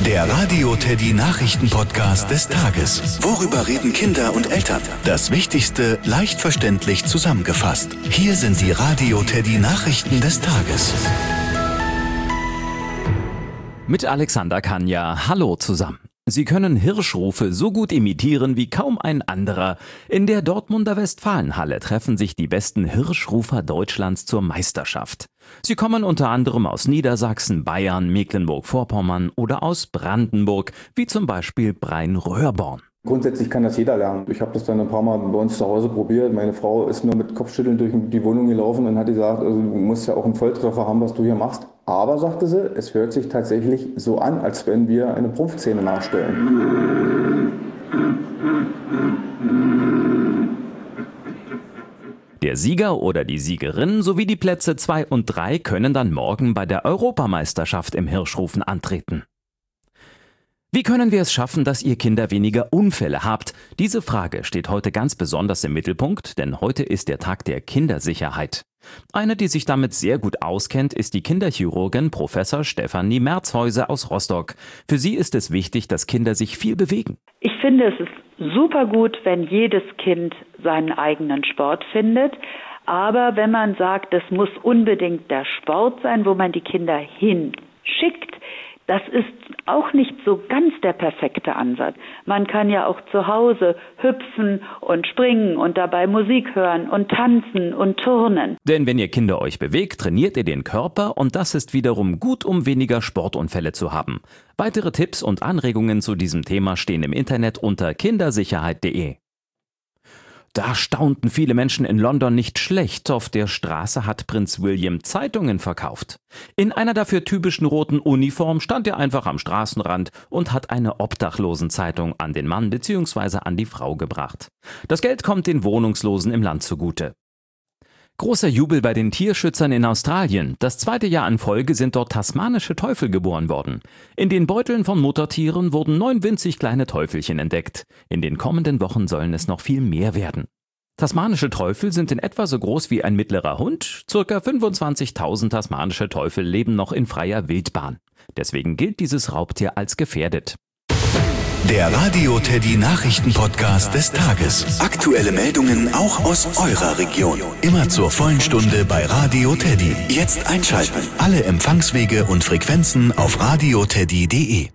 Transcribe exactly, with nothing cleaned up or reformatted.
Der Radio Teddy Nachrichten-Podcast des Tages. Worüber reden Kinder und Eltern? Das Wichtigste leicht verständlich zusammengefasst. Hier sind die Radio Teddy Nachrichten des Tages. Mit Alexander Kanja. Hallo zusammen. Sie können Hirschrufe so gut imitieren wie kaum ein anderer. In der Dortmunder Westfalenhalle treffen sich die besten Hirschrufer Deutschlands zur Meisterschaft. Sie kommen unter anderem aus Niedersachsen, Bayern, Mecklenburg-Vorpommern oder aus Brandenburg, wie zum Beispiel Brein Röhrborn. Grundsätzlich kann das jeder lernen. Ich habe das dann ein paar Mal bei uns zu Hause probiert. Meine Frau ist nur mit Kopfschütteln durch die Wohnung gelaufen und hat gesagt, also du musst ja auch einen Volltreffer haben, was du hier machst. Aber, sagte sie, es hört sich tatsächlich so an, als wenn wir eine Prumpfszene nachstellen. Der Sieger oder die Siegerin sowie die Plätze zwei und drei können dann morgen bei der Europameisterschaft im Hirschrufen antreten. Wie können wir es schaffen, dass ihr Kinder weniger Unfälle habt? Diese Frage steht heute ganz besonders im Mittelpunkt, denn heute ist der Tag der Kindersicherheit. Eine, die sich damit sehr gut auskennt, ist die Kinderchirurgin Professor Stefanie Merzhäuser aus Rostock. Für sie ist es wichtig, dass Kinder sich viel bewegen. Ich finde, es ist super gut, wenn jedes Kind seinen eigenen Sport findet. Aber wenn man sagt, es muss unbedingt der Sport sein, wo man die Kinder hinschickt, das ist auch nicht so ganz der perfekte Ansatz. Man kann ja auch zu Hause hüpfen und springen und dabei Musik hören und tanzen und turnen. Denn wenn ihr Kinder euch bewegt, trainiert ihr den Körper und das ist wiederum gut, um weniger Sportunfälle zu haben. Weitere Tipps und Anregungen zu diesem Thema stehen im Internet unter kindersicherheit punkt de. Da staunten viele Menschen in London nicht schlecht. Auf der Straße hat Prinz William Zeitungen verkauft. In einer dafür typischen roten Uniform stand er einfach am Straßenrand und hat eine Obdachlosenzeitung an den Mann bzw. an die Frau gebracht. Das Geld kommt den Wohnungslosen im Land zugute. Großer Jubel bei den Tierschützern in Australien. Das zweite Jahr in Folge sind dort tasmanische Teufel geboren worden. In den Beuteln von Muttertieren wurden neun winzig kleine Teufelchen entdeckt. In den kommenden Wochen sollen es noch viel mehr werden. Tasmanische Teufel sind in etwa so groß wie ein mittlerer Hund. Circa fünfundzwanzigtausend tasmanische Teufel leben noch in freier Wildbahn. Deswegen gilt dieses Raubtier als gefährdet. Der Radio Teddy Nachrichten-Podcast des Tages. Aktuelle Meldungen auch aus eurer Region. Immer zur vollen Stunde bei Radio Teddy. Jetzt einschalten. Alle Empfangswege und Frequenzen auf radio teddy punkt de.